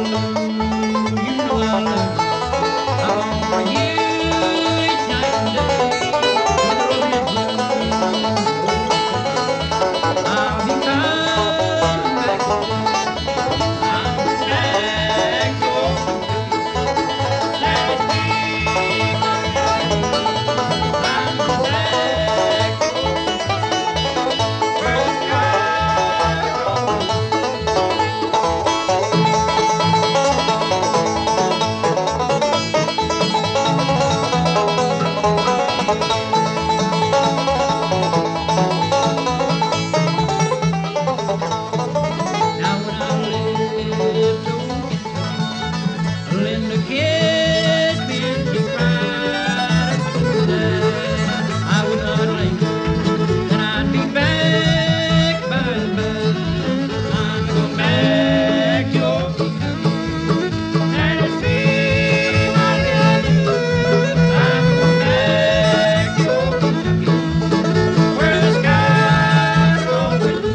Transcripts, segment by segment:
You know I love you. I long for you each night and day. When the road is blue, I'll be coming back home. I'm back home. Let it be my life. I'm back home, where the skies are blue. Now when I lived over Kentucky, Linda kissed me and she cried and she said I would not linger and I'd be back by and by. I'm going back to old Kentucky and it's me, my lady. I'm going back to old Kentucky where the skies are always blue.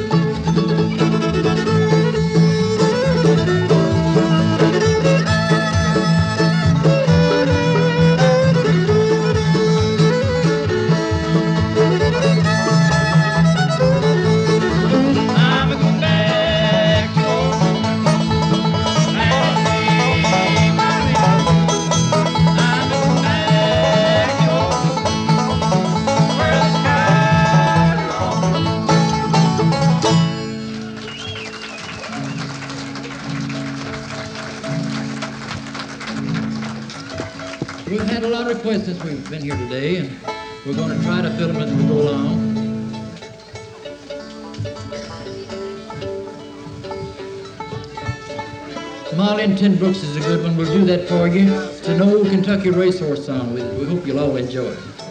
I'm going back to old Kentucky and it's me, my lady. I'm going back to old Kentucky where the skies are all blue. We've had a lot of requests since we've been here today, and we're going to try to fill them as we go along. Molly and Tin Brooks is a good one. We'll do that for you. It's an old Kentucky racehorse song. We hope you'll all enjoy it.